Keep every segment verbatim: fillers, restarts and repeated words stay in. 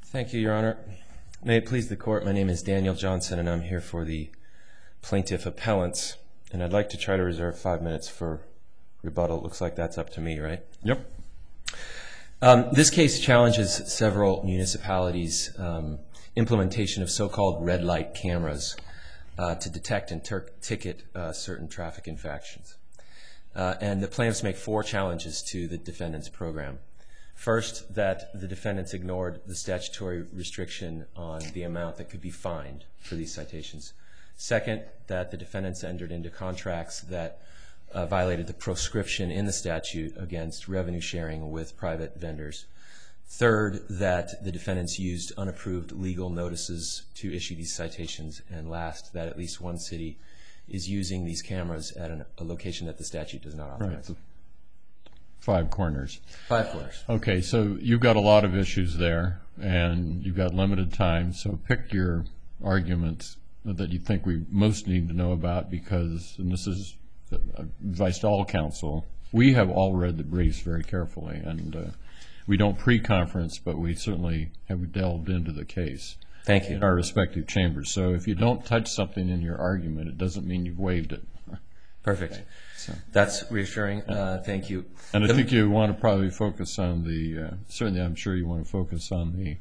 Thank you, Your Honor. May it please the Court, my name is Daniel Johnson, and I'm here for the plaintiff appellants. And I'd like to try to reserve five minutes for rebuttal. It looks like that's up to me, right? Yep. Um, this case challenges several municipalities' um, implementation of so-called red light cameras uh, to detect and ticket uh, certain traffic infractions. Uh, and the plaintiffs make four challenges to the defendant's program. First, that the defendants ignored the statutory restriction on the amount that could be fined for these citations. Second, that the defendants entered into contracts that uh, violated the proscription in the statute against revenue sharing with private vendors. Third, that the defendants used unapproved legal notices to issue these citations. And last, that at least one city is using these cameras at an, a location that the statute does not authorize. Right. Five corners. Five corners. Okay, so you've got a lot of issues there, and you've got limited time, so pick your arguments that you think we most need to know about, because, and this is advice to all counsel, we have all read the briefs very carefully, and uh, we don't pre-conference, but we certainly have delved into the case. Thank you. In our respective chambers. So if you don't touch something in your argument, it doesn't mean you've waived it. Perfect. Okay. So. That's reassuring. Uh, thank you. And I the, think you want to probably focus on the, uh, certainly I'm sure you want to focus on the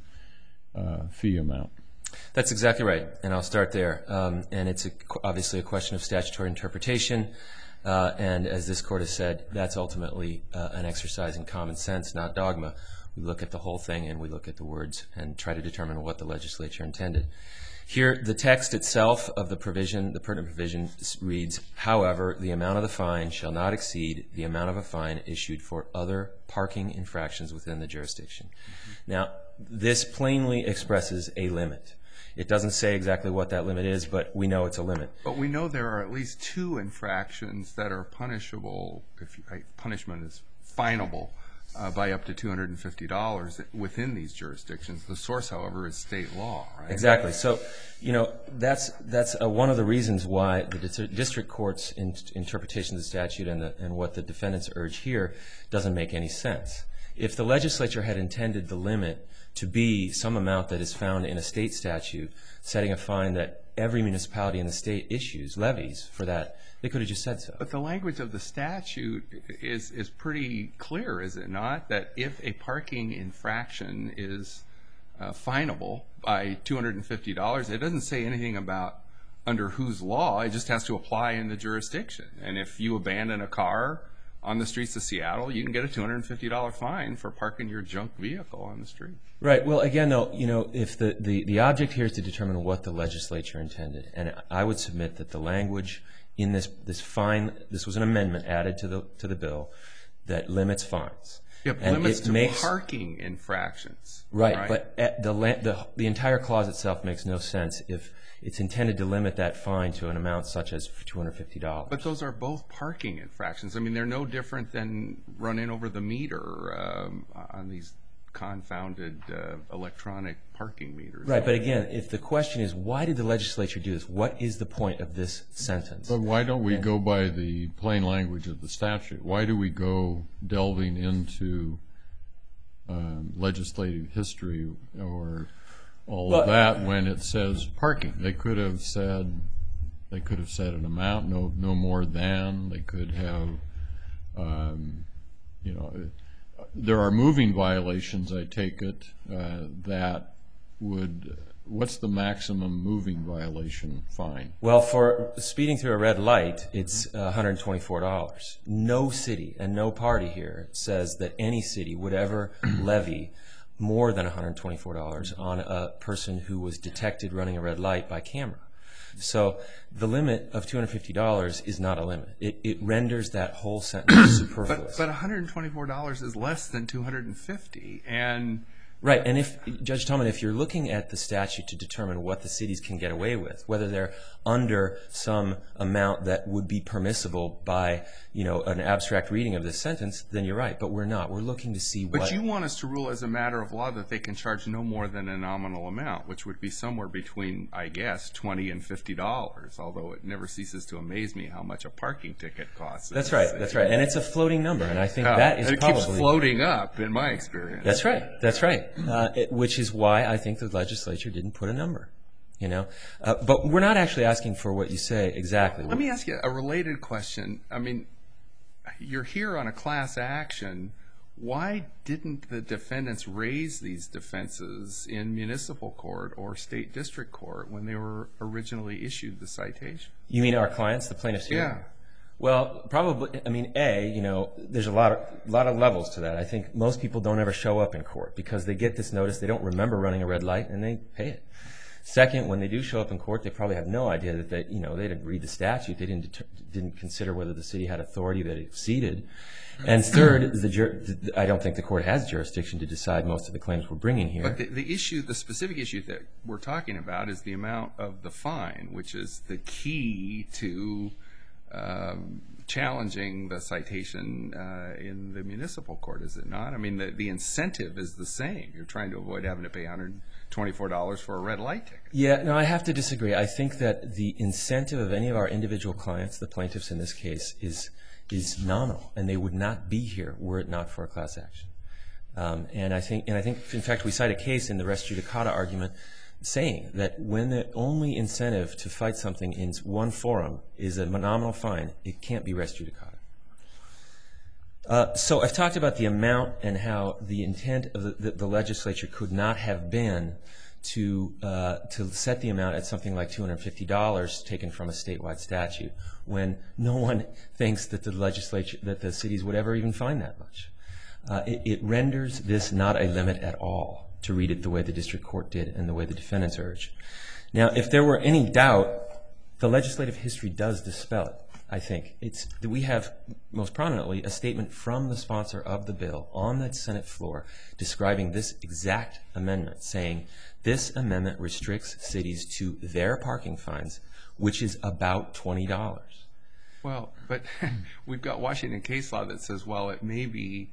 uh, fee amount. That's exactly right, and I'll start there. Um, and it's a, obviously a question of statutory interpretation, uh, and as this Court has said, that's ultimately uh, an exercise in common sense, not dogma. We look at the whole thing and we look at the words and try to determine what the legislature intended. Here, the text itself of the provision, the pertinent provision, reads, however, the amount of the fine shall not exceed the amount of a fine issued for other parking infractions within the jurisdiction. Mm-hmm. Now, this plainly expresses a limit. It doesn't say exactly what that limit is, but we know it's a limit. But we know there are at least two infractions that are punishable, if you, punishment is finable, Uh, by up to two hundred fifty dollars within these jurisdictions. The source, however, is state law, right? Exactly. So, you know, that's that's uh, one of the reasons why the di district court's in interpretation of the statute and, the, and what the defendants urge here doesn't make any sense. If the legislature had intended the limit to be some amount that is found in a state statute, setting a fine that every municipality in the state issues, levies for that, they could have just said so. But the language of the statute is, is pretty clear, is it not? That if a parking infraction is uh, finable by two hundred fifty dollars, it doesn't say anything about under whose law. It just has to apply in the jurisdiction. And if you abandon a car on the streets of Seattle, you can get a two hundred fifty dollar fine for parking your junk vehicle on the street. Right. Well, again, though, you know, if the, the, the object here is to determine what the legislature intended, and I would submit that the language in this this fine, this was an amendment added to the to the bill that limits fines. Yep, and limits it to makes, parking infractions. Right, right? but at the, the the entire clause itself makes no sense if it's intended to limit that fine to an amount such as two hundred fifty dollars. But those are both parking infractions. I mean, they're no different than running over the meter um, on these confounded uh, electronic parking meters. Right, but again, if the question is, why did the legislature do this? What is the point of this sentence? But why don't we and, go by the plain language of the statute? Why do we go delving into um, legislative history or all well, of that when it says parking? They could have said they could have said an amount, no no more than. They could have, um, you know. There are moving violations, I take it, uh, that would, what's the maximum moving violation fine? Well, for speeding through a red light, it's uh, one hundred twenty-four dollars. No city and no party here says that any city would ever levy more than one hundred twenty-four dollars on a person who was detected running a red light by camera. So the limit of two hundred fifty dollars is not a limit. It, it renders that whole sentence superfluous. But, but one hundred twenty-four dollars is less than two hundred fifty dollars. And right, and if, Judge Tillman, if you're looking at the statute to determine what the cities can get away with, whether they're under some amount that would be permissible by, you know, an abstract reading of this sentence, then you're right. But we're not. We're looking to see what... But you want us to rule as a matter of law that they can charge no more than a nominal amount, which would be somewhere between, I guess, twenty and fifty dollars, although it never ceases to amaze me how much a parking ticket costs. That's right, that's right. And it's a floating number, and I think uh, that is and it probably... keeps floating up, in my experience. That's right, that's right. uh, it, which is why I think the legislature didn't put a number. You know, uh, but we're not actually asking for what you say exactly. Let me ask you a related question. I mean, you're here on a class action. Why didn't the defendants raise these defenses in municipal court or state district court when they were originally issued the citation? You mean our clients, the plaintiffs here? Yeah. Well, probably. I mean, a, you know, there's a lot of lot of levels to that. I think most people don't ever show up in court because they get this notice, they don't remember running a red light, and they pay it. Second, when they do show up in court, they probably have no idea that they, you know, they didn't read the statute. They didn't deter, didn't consider whether the city had authority that it exceeded. And third, the jur I don't think the court has jurisdiction to decide most of the claims we're bringing here. But the, the issue, the specific issue that we're talking about is the amount of the fine, which is the key to um, challenging the citation uh, in the municipal court, is it not? I mean, the, the incentive is the same. You're trying to avoid having to pay one hundred twenty-four dollars for a red light ticket. Yeah, no, I have to disagree. I think that the incentive of any of our individual clients, the plaintiffs in this case, is is nominal, and they would not be here were it not for a class action. Um, and I think, and I think, in fact, we cite a case in the res judicata argument saying that when the only incentive to fight something in one forum is a nominal fine, it can't be res judicata. Uh, so I've talked about the amount and how the intent of the, the, the legislature could not have been to uh, to set the amount at something like two hundred fifty dollars taken from a statewide statute, when no one thinks that the legislature, that the cities would ever even find that much. Uh, it, it renders this not a limit at all, to read it the way the district court did and the way the defendants urge. Now, if there were any doubt, the legislative history does dispel it. I think it's that we have most prominently a statement from the sponsor of the bill on the Senate floor describing this exact amendment, saying this amendment restricts cities to their parking fines, which is about twenty dollars. Well, but we've got Washington case law that says, well, it may be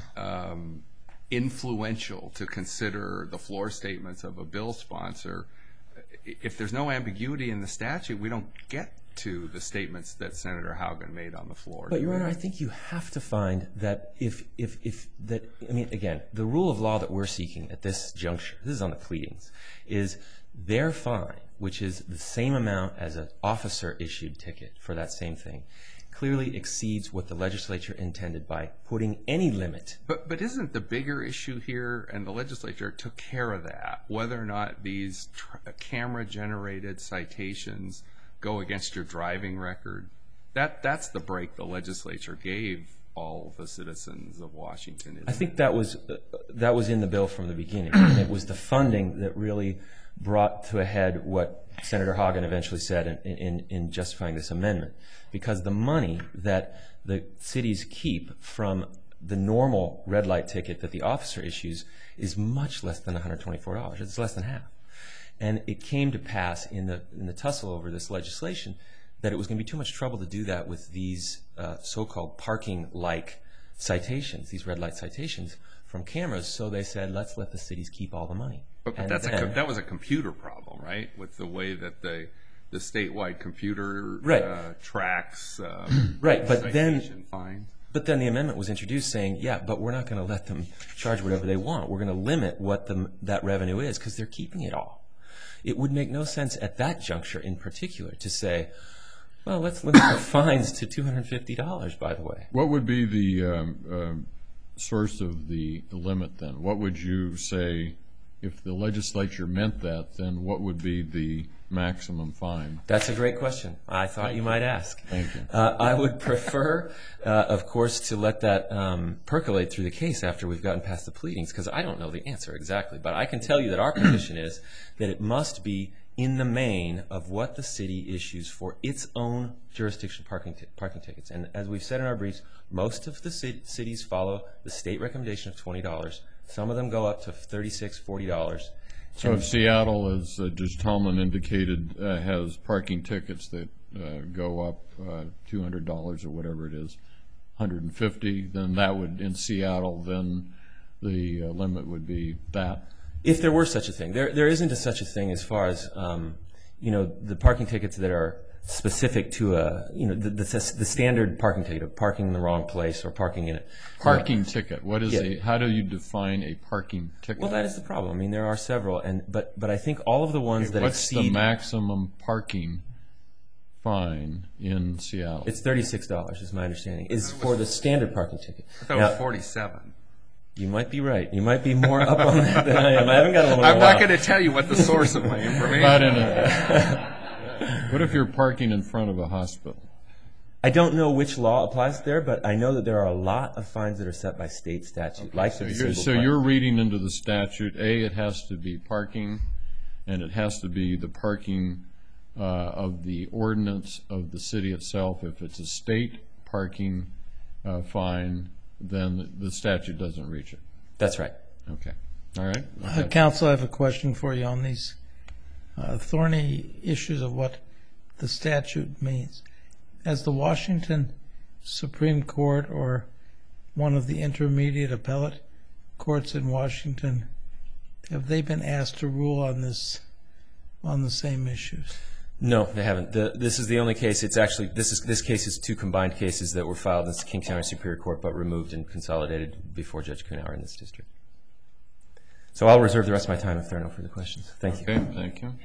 um, influential to consider the floor statements of a bill sponsor. If there's no ambiguity in the statute, we don't get to the statements that Senator Haugen made on the floor. But, Your Honor, I think you have to find that if, if, if that, I mean, again, the rule of law that we're seeking at this juncture, this is on the pleadings, is their fine, which is the same amount as an officer-issued ticket for that same thing, clearly exceeds what the legislature intended by putting any limit. But, but isn't the bigger issue here, and the legislature took care of that, whether or not these camera-generated citations go against your driving record? That that's the break the legislature gave all the citizens of Washington. Isn't I think that was uh, that was in the bill from the beginning, and it was the funding that really brought to a head what Senator Haugen eventually said in, in, in justifying this amendment, because the money that the cities keep from the normal red light ticket that the officer issues is much less than one hundred twenty-four dollars. It's less than half. And it came to pass in the, in the tussle over this legislation that it was going to be too much trouble to do that with these uh, so-called parking-like citations, these red light citations from cameras. So they said, let's let the cities keep all the money. But, but that's then, a, that was a computer problem, right? With the way that the the statewide computer right. uh, tracks um, right. But citation then, fines. But then the amendment was introduced saying, yeah, but we're not going to let them charge whatever they want. We're going to limit what the, that revenue is because they're keeping it all. It would make no sense at that juncture in particular to say, well, let's limit the fines to two hundred fifty dollars, by the way. What would be the um, um, source of the, the limit then? What would you say, if the legislature meant that, then what would be the maximum fine? That's a great question. I thought Thank you you. might ask. Thank you. Uh, I would prefer, uh, of course, to let that um, percolate through the case after we've gotten past the pleadings, because I don't know the answer exactly. But I can tell you that our position is that it must be in the main of what the city issues for its own jurisdiction parking, t parking tickets. And as we've said in our briefs, most of the cit cities follow the state recommendation of twenty dollars. Some of them go up to thirty-six dollars, forty dollars. So if Seattle, as uh, Judge Tallman indicated, uh, has parking tickets that uh, go up uh, two hundred dollars or whatever it is, one hundred fifty dollars, then that would, in Seattle, then the uh, limit would be that? If there were such a thing. There, there isn't a such a thing as far as, um, you know, the parking tickets that are specific to a, you know, the, the, the standard parking ticket of parking in the wrong place or parking in it. Parking ticket. What is Yeah. a? How do you define a parking ticket? Well, that is the problem. I mean, there are several, and but but I think all of the ones Okay, that what's exceed the maximum parking fine in Seattle? it's thirty-six dollars, is my understanding, is for the standard parking ticket. I thought it Now, was forty-seven. you might be right. You might be more up on that than I am. I haven't got a little I'm while. not going to tell you what the source of my information Not is. in a, what if you're parking in front of a hospital? I don't know which law applies there, but I know that there are a lot of fines that are set by state statute, like So the you're, disabled so parking. you're reading into the statute, A, it has to be parking, and it has to be the parking uh, of the ordinance of the city itself. If it's a state parking uh, fine, then the statute doesn't reach it. That's right. Okay. All right. Uh, Okay. Counsel, I have a question for you on these uh, thorny issues of what the statute means. Has the Washington Supreme Court or one of the intermediate appellate courts in Washington, have they been asked to rule on this, on the same issues? No, they haven't. The, this is the only case. It's actually this is this case is two combined cases that were filed in the King County Superior Court, but removed and consolidated before Judge Kuhnauer in this district. So I'll reserve the rest of my time if there are no further questions. Thank you. Okay, thank you.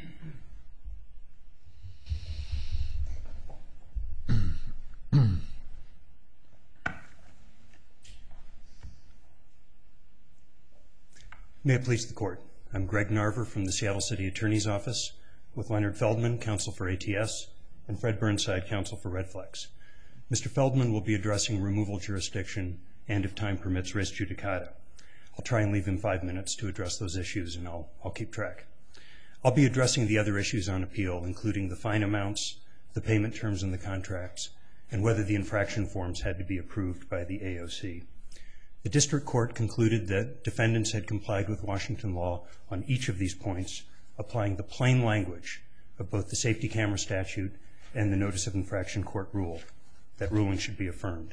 May it please the Court. I'm Greg Narver from the Seattle City Attorney's Office with Leonard Feldman, counsel for A T S, and Fred Burnside, counsel for Redflex. Mister Feldman will be addressing removal jurisdiction and, if time permits, res judicata. I'll try and leave him five minutes to address those issues, and I'll, I'll keep track. I'll be addressing the other issues on appeal, including the fine amounts, the payment terms in the contracts, and whether the infraction forms had to be approved by the A O C. The district court concluded that defendants had complied with Washington law on each of these points, applying the plain language of both the safety camera statute and the notice of infraction court rule. That ruling should be affirmed.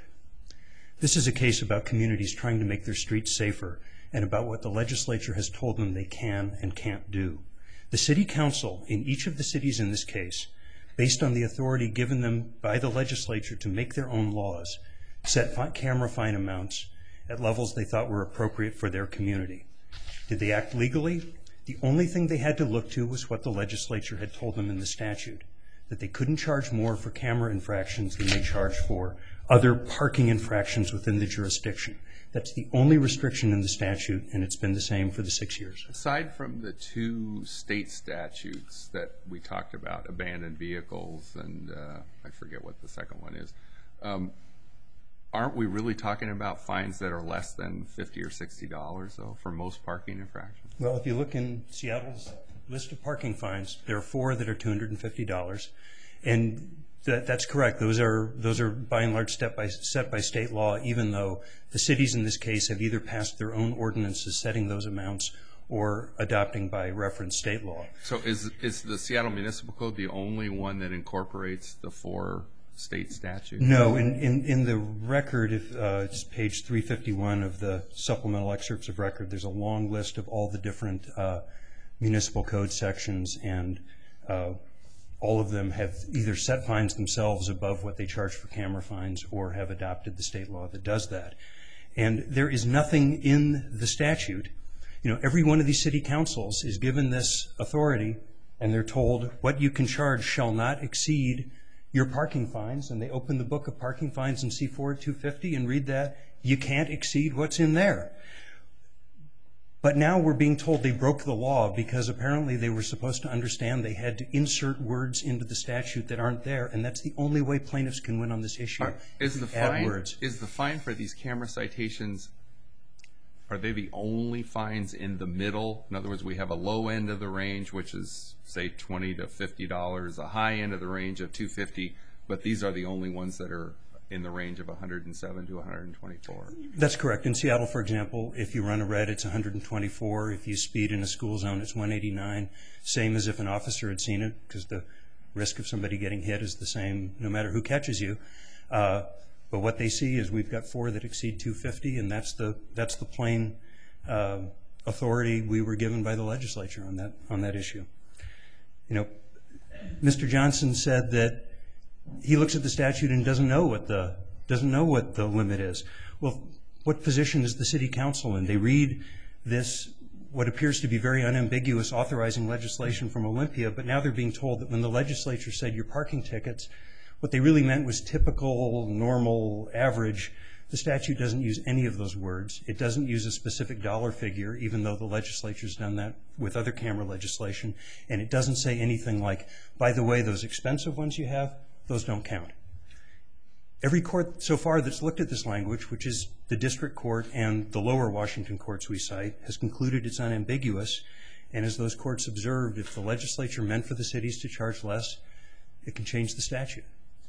This is a case about communities trying to make their streets safer and about what the legislature has told them they can and can't do. The city council in each of the cities in this case, based on the authority given them by the legislature to make their own laws, set fi- camera fine amounts at levels they thought were appropriate for their community. Did they act legally? The only thing they had to look to was what the legislature had told them in the statute, that they couldn't charge more for camera infractions than they charged for other parking infractions within the jurisdiction. That's the only restriction in the statute, and it's been the same for the six years. Aside from the two state statutes that we talked about, abandoned vehicles and uh, I forget what the second one is, um, aren't we really talking about fines that are less than fifty or sixty dollars, though, for most parking infractions? Well, if you look in Seattle's list of parking fines, there are four that are two hundred fifty dollars, and that, that's correct. Those are those are by and large step by, set by state law, even though the cities in this case have either passed their own ordinances setting those amounts or adopting by reference state law. So is is the Seattle Municipal Code the only one that incorporates the four state statutes? No, in, in, in the record, if, uh, it's page three fifty-one of the supplemental excerpts of record, there's a long list of all the different uh, municipal code sections, and uh, all of them have either set fines themselves above what they charge for camera fines or have adopted the state law that does that. And there is nothing in the statute. You know, every one of these city councils is given this authority, and they're told what you can charge shall not exceed your parking fines, and they open the book of parking fines in C four two fifty and read that. You can't exceed what's in there. But now we're being told they broke the law because apparently they were supposed to understand they had to insert words into the statute that aren't there, and that's the only way plaintiffs can win on this issue. Are, is the Add fine words. is the fine for these camera citations, are they the only fines in the middle? In other words, we have a low end of the range, which is say twenty to fifty dollars, a high end of the range of two fifty, but these are the only ones that are in the range of one hundred seven to one hundred twenty-four. That's correct. In Seattle, for example, if you run a red, it's one hundred twenty-four. If you speed in a school zone, it's one eighty-nine. Same as if an officer had seen it, because the risk of somebody getting hit is the same no matter who catches you. Uh, but what they see is we've got four that exceed two fifty, and that's the that's the plain uh, authority we were given by the legislature on that on that issue. You know, Mister Johnson said that he looks at the statute and doesn't know what the doesn't know what the limit is. Well, what position is the city council in? They read this, what appears to be very unambiguous authorizing legislation from Olympia, but now they're being told that when the legislature said your parking tickets, what they really meant was typical, normal, average. The statute doesn't use any of those words. It doesn't use a specific dollar figure, even though the legislature's done that with other camera legislation. And it doesn't say anything like, by the way, those expensive ones you have, those don't count. Every court so far that's looked at this language, which is the district court and the lower Washington courts we cite, has concluded it's unambiguous. And as those courts observed, if the legislature meant for the cities to charge less, it can change the statute.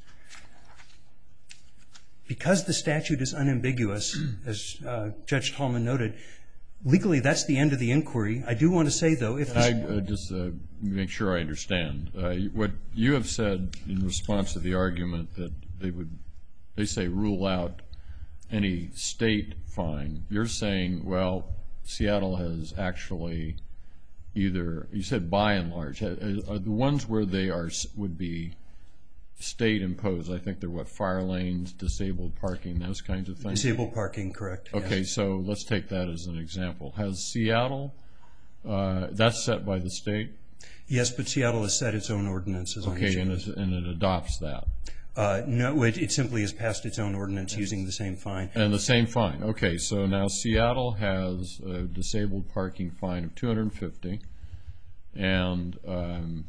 Because the statute is unambiguous, as uh, Judge Tallman noted, legally that's the end of the inquiry. I do want to say, though, if I uh, just uh, make sure I understand. Uh, what you have said in response to the argument that they would, they say rule out any state fine, you're saying, well, Seattle has actually either, you said by and large, are the ones where they are would be state imposed, I think they're what, fire lanes, disabled parking, those kinds of things? Disabled parking, correct. Okay, yes. So let's take that as an example. Has Seattle, uh, that's set by the state? Yes, but Seattle has set its own ordinances on Okay, each and, of it's, and it adopts that. Uh, no, it, it simply has passed its own ordinance yes. using the same fine. And the same fine. Okay, so now Seattle has a disabled parking fine of two hundred fifty dollars, and um,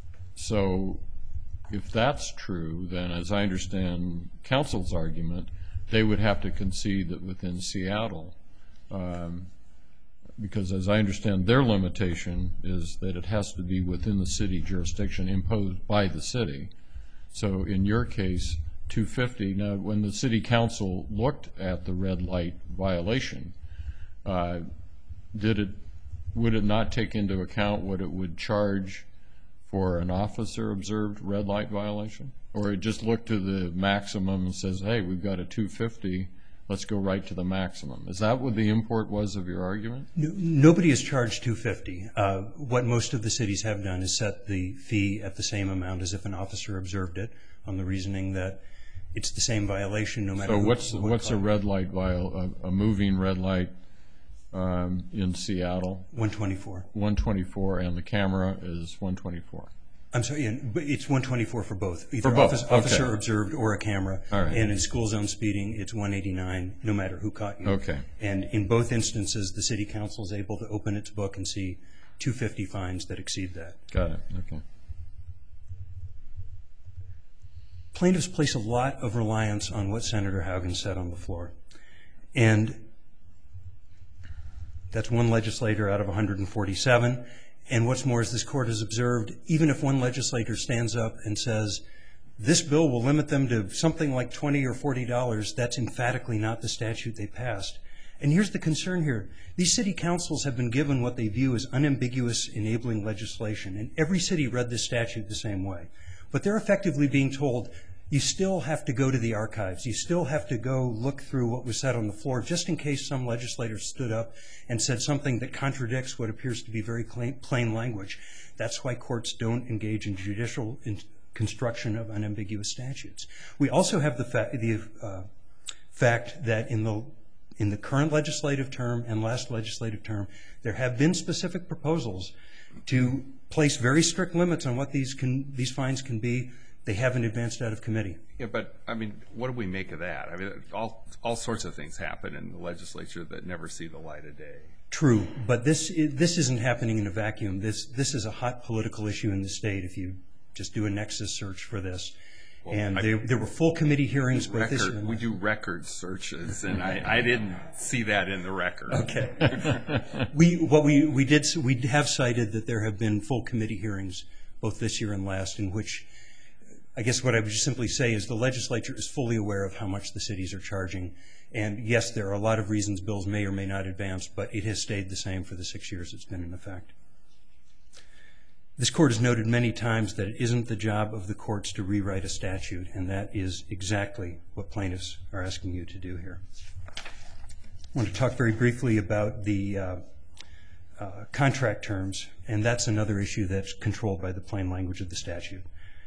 so if that's true, then as I understand council's argument, they would have to concede that within Seattle, um, because as I understand their limitation is that it has to be within the city jurisdiction imposed by the city. So in your case, two hundred fifty dollars. Now, when the city council looked at the red light violation, uh, did it, would it not take into account what it would charge for an officer observed red light violation? Or it just looked to the maximum and says, hey, we've got a two hundred fifty, let's go right to the maximum. Is that what the import was of your argument? No, nobody has charged two hundred fifty dollars. Uh, what most of the cities have done is set the fee at the same amount as if an officer observed it, on the reasoning that it's the same violation no matter so who. So what's, what's a red light, viol a, a moving red light um, in Seattle? one twenty-four. one twenty-four, and the camera is one twenty-four. I'm sorry, yeah, but it's one twenty-four for both. Either for both. Office, Okay. officer observed or a camera. All right. And in school zone speeding, it's one eighty-nine, no matter who caught you. Okay. And in both instances, the city council is able to open its book and see two hundred fifty fines that exceed that. Got it. Okay. Plaintiffs place a lot of reliance on what Senator Haugen said on the floor. And that's one legislator out of one hundred forty-seven. And what's more, as this court has observed, even if one legislator stands up and says, this bill will limit them to something like twenty or forty dollars, that's emphatically not the statute they passed. And here's the concern here. These city councils have been given what they view as unambiguous enabling legislation. And every city read this statute the same way. But they're effectively being told, you still have to go to the archives. You still have to go look through what was said on the floor, just in case some legislator stood up and said something that contradicts what appears to be very plain language. That's why courts don't engage in judicial in construction of unambiguous statutes. We also have the, fa the uh, fact that in the, in the current legislative term and last legislative term, there have been specific proposals to place very strict limits on what these, can, these fines can be. They haven't advanced out of committee. Yeah, but, I mean, what do we make of that? I mean, all, all sorts of things happen in the legislature that never see the light of day. True, but this, this isn't happening in a vacuum. This, this is a hot political issue in the state if you just do a nexus search for this. Well, and I, there, there were full committee hearings. Record, this year. We do record searches, and I, I didn't see that in the record. Okay. we, what we, we did, we have cited that there have been full committee hearings, both this year and last, in which I guess what I would just simply say is the legislature is fully aware of how much the cities are charging. And yes, there are a lot of reasons bills may or may not advance, but it has stayed the same for the six years it's been in effect. This court has noted many times that it isn't the job of the courts to rewrite a statute, and that is exactly what plaintiffs are asking you to do here. I want to talk very briefly about the uh, uh, contract terms, and that's another issue that's controlled by the plain language of the statute.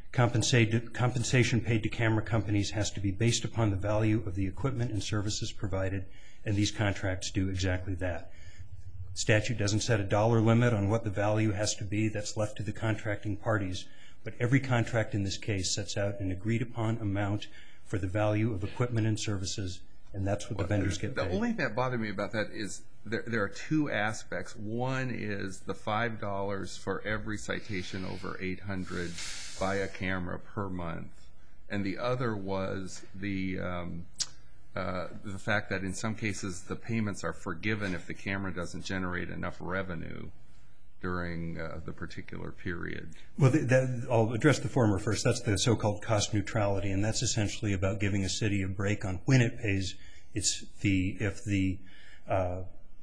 Compensate, compensation paid to camera companies has to be based upon the value of the equipment and services provided, and these contracts do exactly that. Statute doesn't set a dollar limit on what the value has to be. That's left to the contracting parties. But every contract in this case sets out an agreed upon amount for the value of equipment and services, and that's what the vendors get paid. The only thing that bothered me about that is there, there are two aspects. One is the five dollars for every citation over eight hundred by a camera per month, and the other was the um, uh, the fact that in some cases the payments are forgiven if the camera doesn't generate enough revenue during uh, the particular period. Well, the, that, I'll address the former first. That's the so-called cost neutrality, and that's essentially about giving a city a break on when it pays its fee if the uh,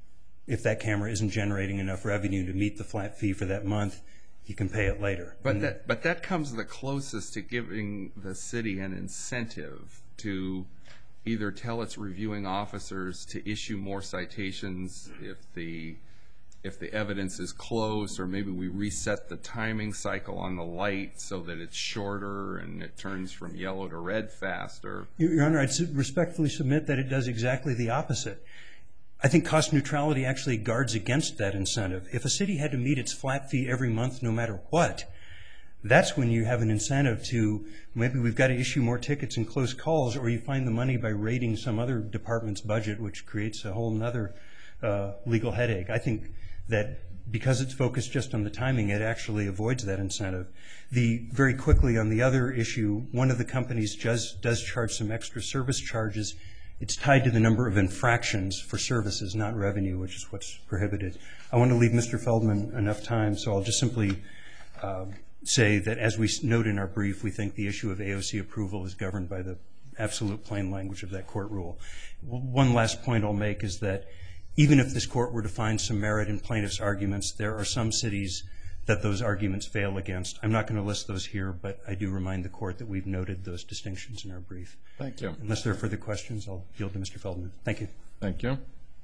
if that camera isn't generating enough revenue to meet the flat fee for that month. You can pay it later. But that, but that comes the closest to giving the city an incentive to either tell its reviewing officers to issue more citations if the if the evidence is close, or maybe we reset the timing cycle on the light so that it's shorter and it turns from yellow to red faster. Your Honor, I'd respectfully submit that it does exactly the opposite. I think cost neutrality actually guards against that incentive. If a city had to meet its flat fee every month no matter what, that's when you have an incentive to, maybe we've got to issue more tickets and close calls, or you find the money by raiding some other department's budget, which creates a whole other uh, legal headache. I think that because it's focused just on the timing, it actually avoids that incentive. The, very quickly on the other issue, one of the companies does, does charge some extra service charges. It's tied to the number of infractions for services, not revenue, which is what's prohibited. I want to leave Mister Feldman enough time, so I'll just simply uh, say that as we note in our brief, we think the issue of A O C approval is governed by the absolute plain language of that court rule. One last point I'll make is that even if this court were to find some merit in plaintiffs' arguments, there are some cities that those arguments fail against. I'm not going to list those here, but I do remind the court that we've noted those distinctions in our brief. Thank you. Unless there are further questions, I'll yield to Mister Feldman. Thank you. Thank you.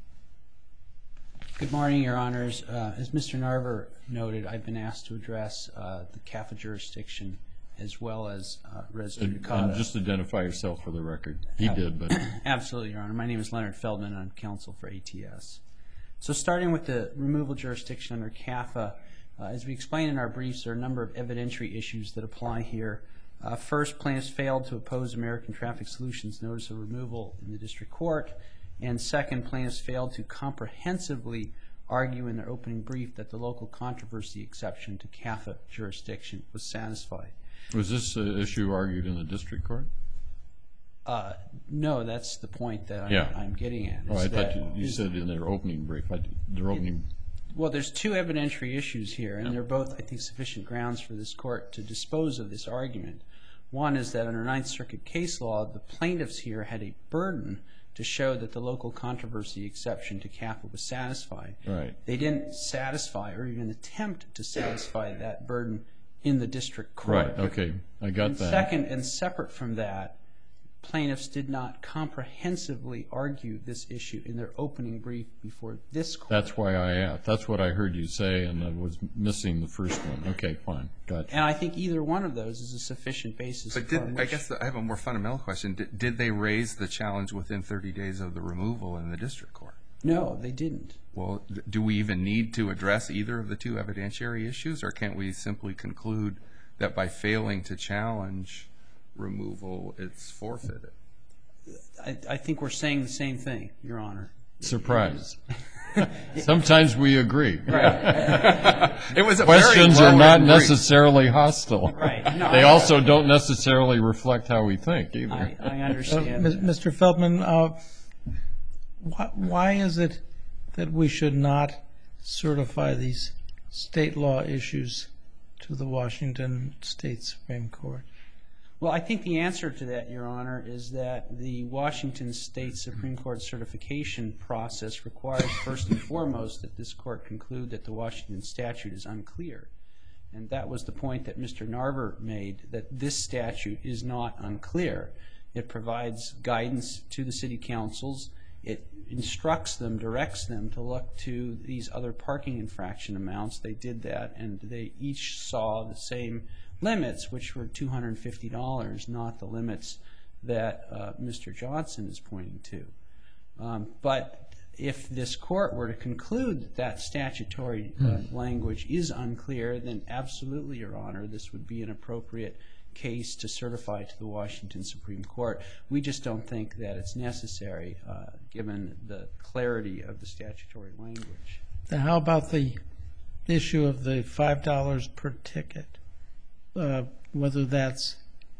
Good morning, Your Honors. Uh, as Mister Narver noted, I've been asked to address uh, the C A F A jurisdiction as well as uh, res judicata. And just identify yourself for the record. He uh, did, but... Absolutely, Your Honor. My name is Leonard Feldman. I'm counsel for A T S. So starting with the removal jurisdiction under C A F A, uh, as we explained in our briefs, there are a number of evidentiary issues that apply here. Uh, first, plaintiffs failed to oppose American Traffic Solutions' notice of removal in the district court. And second, plaintiffs failed to comprehensively argue in their opening brief that the local controversy exception to C A F A jurisdiction was satisfied. Was this uh, issue argued in the district court? Uh, no, that's the point that I'm, Yeah. I'm getting at. Oh, I is thought that- you, you is- said in their opening brief. I, their opening... Well, there's two evidentiary issues here, and Yeah. they're both, I think, sufficient grounds for this court to dispose of this argument. One is that under Ninth Circuit case law, the plaintiffs here had a burden to show that the local controversy exception to C A F A was satisfied. Right. They didn't satisfy or even attempt to satisfy that burden in the district court. Right, okay. I got And that. second, and separate from that, plaintiffs did not comprehensively argue this issue in their opening brief before this court. That's why I asked. That's what I heard you say, and I was missing the first one. Okay, fine. Gotcha. And I think either one of those is a sufficient basis. But did, upon I which- guess I have a more fundamental question. Did, did they raise the challenge within thirty days of the removal in the district court? No, they didn't. Well, d- do we even need to address either of the two evidentiary issues, or can't we simply conclude that by failing to challenge removal, it's forfeited? I, I think we're saying the same thing, Your Honor. Surprise. Sometimes we agree. It was a Questions very are not well-written brief. necessarily hostile. Right. No, They I- also don't necessarily reflect how we think either. I, I Uh, understand. Mis- Mister Feldman, uh, why, why is it that we should not certify these state law issues to the Washington State Supreme Court? Well, I think the answer to that, Your Honor, is that the Washington State Supreme Court certification process requires first and foremost that this court conclude that the Washington statute is unclear. And that was the point that Mister Narver made, that this statute is not unclear. It provides guidance to the city councils, it instructs them, directs them to look to these other parking infraction amounts. They did that, and they each saw the same limits, which were two hundred fifty dollars, not the limits that uh, Mister Johnson is pointing to. Um, but if this court were to conclude that, that statutory uh, hmm. language is unclear, then absolutely, Your Honor, this would be an appropriate case to certify to the Washington Supreme Court. We just don't think that it's necessary, uh, given the clarity of the statutory language. Now, how about the issue of the five dollars per ticket, uh, whether that's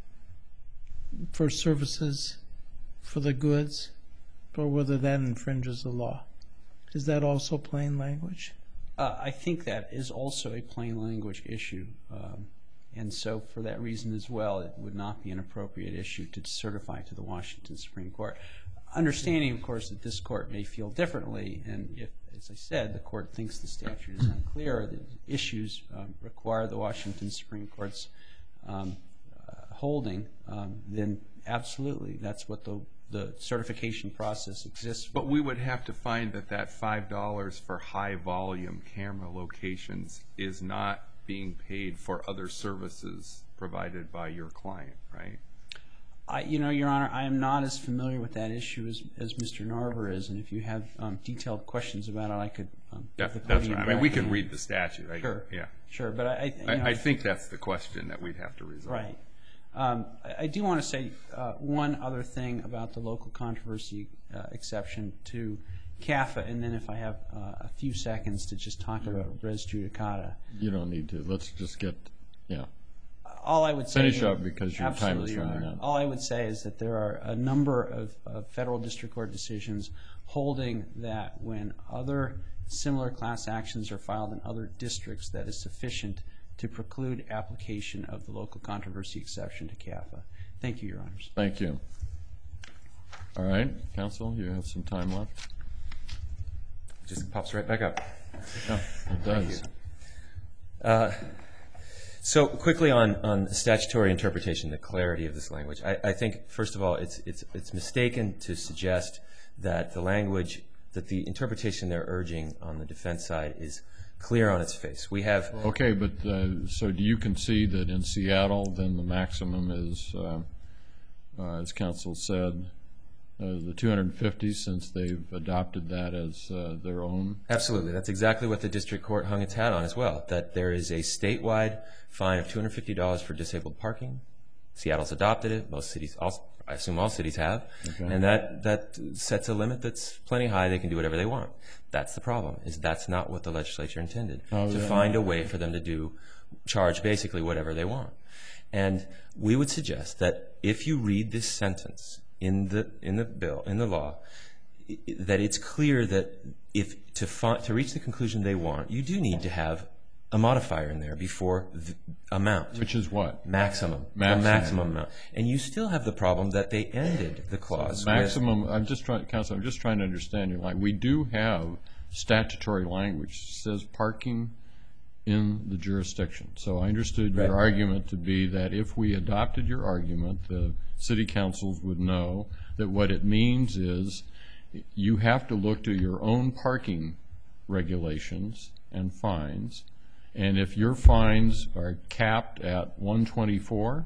for services for the goods or whether that infringes the law? Is that also plain language? Uh, I think that is also a plain language issue. Um, And so for that reason as well, it would not be an appropriate issue to certify to the Washington Supreme Court. Understanding, of course, that this court may feel differently, and if, as I said, the court thinks the statute is unclear, the issues um, require the Washington Supreme Court's um, uh, holding, um, then absolutely, that's what the, the certification process exists for. But we would have to find that that five dollars for high-volume camera locations is not being paid for other services provided by your client, right? I, you know, Your Honor, I am not as familiar with that issue as, as Mister Narver is, and if you have um, detailed questions about it, I could. Um, yeah, that's right. I mean, we can read the statute. I, sure. Yeah. Sure, but I. I, I, know, I think that's the question that we'd have to resolve. Right. Um, I, I do want to say uh, one other thing about the local controversy uh, exception to C A F A, and then if I have uh, a few seconds to just talk about res judicata. You don't need to. Let's just get, yeah. All I would say Finish up because your time is running out. All I would say is that there are a number of, of federal district court decisions holding that when other similar class actions are filed in other districts, that is sufficient to preclude application of the local controversy exception to C A F A. Thank you, Your Honors. Thank you. All right, counsel, you have some time left. It just pops right back up. Yeah, it does. Uh, so quickly on, on statutory interpretation, the clarity of this language. I, I think, first of all, it's, it's, it's mistaken to suggest that the language, that the interpretation they're urging on the defense side is clear on its face. We have... Okay, but uh, so do you concede that in Seattle, then the maximum is, uh, uh, as counsel said, Uh, the two hundred fifty, since they've adopted that as uh, their own? Absolutely. That's exactly what the district court hung its hat on as well, that there is a statewide fine of two hundred fifty dollars for disabled parking. Seattle's adopted it. Most cities, also, I assume all cities have. Okay. And that, that sets a limit that's plenty high. They can do whatever they want. That's the problem, is that's not what the legislature intended, oh, to yeah. find a way for them to do, charge basically whatever they want. And we would suggest that if you read this sentence in the in the bill, in the law, that it's clear that if to find, to reach the conclusion they want, you do need to have a modifier in there before the amount. Which is what? Maximum. Maximum. The maximum amount. And you still have the problem that they ended the clause. So maximum. I'm just trying, counsel. I'm just trying to understand your line. We do have statutory language that says parking in the jurisdiction. So I understood your right. argument to be that if we adopted your argument, the city councils would know that what it means is you have to look to your own parking regulations and fines, and if your fines are capped at one twenty-four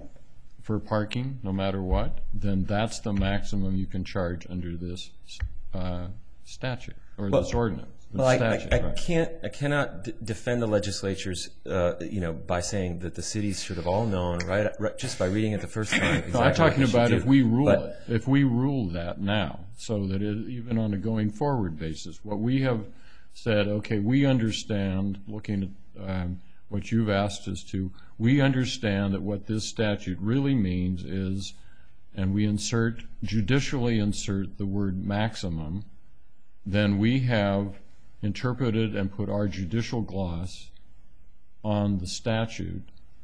for parking, no matter what, then that's the maximum you can charge under this uh, statute or well, this ordinance. Well, I, statute, I, I right. can't, I cannot d defend the legislatures, uh, you know, by saying that the cities should have all known, right, right just by reading it the first time. Exactly no, I'm talking about if do. we rule but, it, if we rule that now, so that it, even on a going forward basis, what we have said, okay, we understand, looking at um, what you've asked us to, we understand that what this statute really means is, and we insert, judicially insert the word maximum, then we have interpreted and put our judicial gloss on the statute,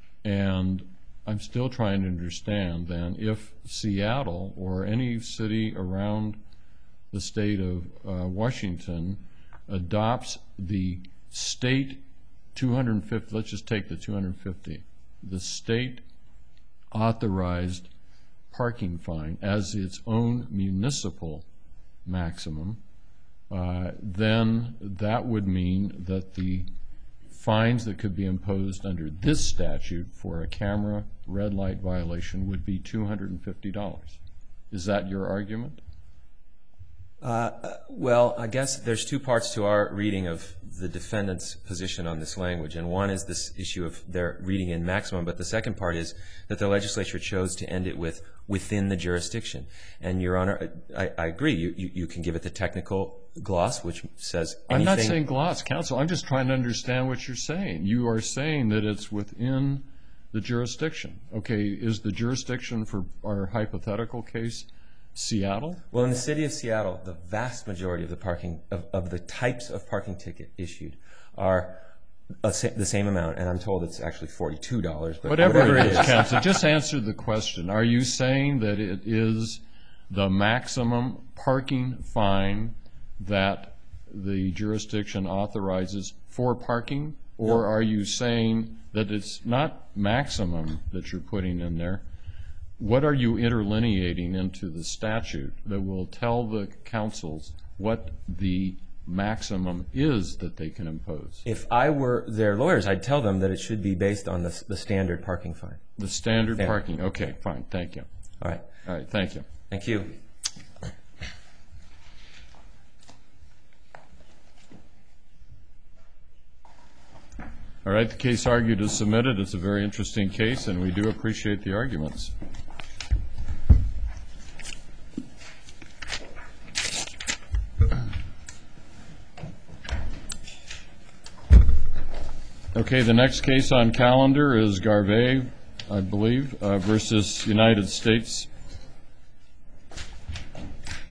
and I'm still trying to understand then if Seattle or any city around the state of uh, Washington adopts the state two hundred fifty, let's just take the two hundred fifty, the state authorized parking fine as its own municipal maximum, uh, then that would mean that the fines that could be imposed under this statute for a camera red light violation would be two hundred fifty dollars. Is that your argument? Uh, well, I guess there's two parts to our reading of the defendant's position on this language, and one is this issue of their reading in maximum, but the second part is that the legislature chose to end it with within the jurisdiction. And, Your Honor, I, I agree. You, you, you can give it the technical gloss, which says anything. I'm not saying gloss, counsel. I'm just trying to understand what you're saying. You are saying that it's within the jurisdiction. Okay, is the jurisdiction for our hypothetical case Seattle? Well, in the city of Seattle, the vast majority of the parking of, of the types of parking ticket issued are a, the same amount, and I'm told it's actually forty-two dollars. But whatever, whatever it is, counsel, just answer the question. Are you saying that it is the maximum parking fine that the jurisdiction authorizes for parking, or no. Are you saying that it's not maximum that you're putting in there? What are you interlineating into the statute that will tell the councils what the maximum is that they can impose? If I were their lawyers, I'd tell them that it should be based on the, the standard parking fine. The standard Fair. parking. Okay, fine. Thank you. All right. All right, thank you. Thank you. All right, the case argued is submitted. It's a very interesting case, and we do appreciate the arguments. Okay, the next case on calendar is Garvey, I believe, uh, versus United States